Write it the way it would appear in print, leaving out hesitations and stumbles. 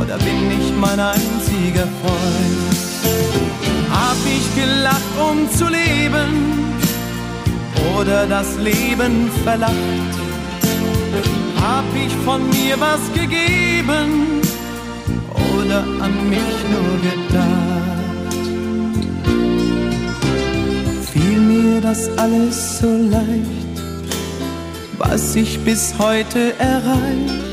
oder bin ich mein einziger Freund? Hab ich gelacht, um zu leben, oder das Leben verlacht? Hab ich von mir was gegeben oder an mich nur gedacht? Fiel mir das alles so leicht, was ich bis heute erreicht?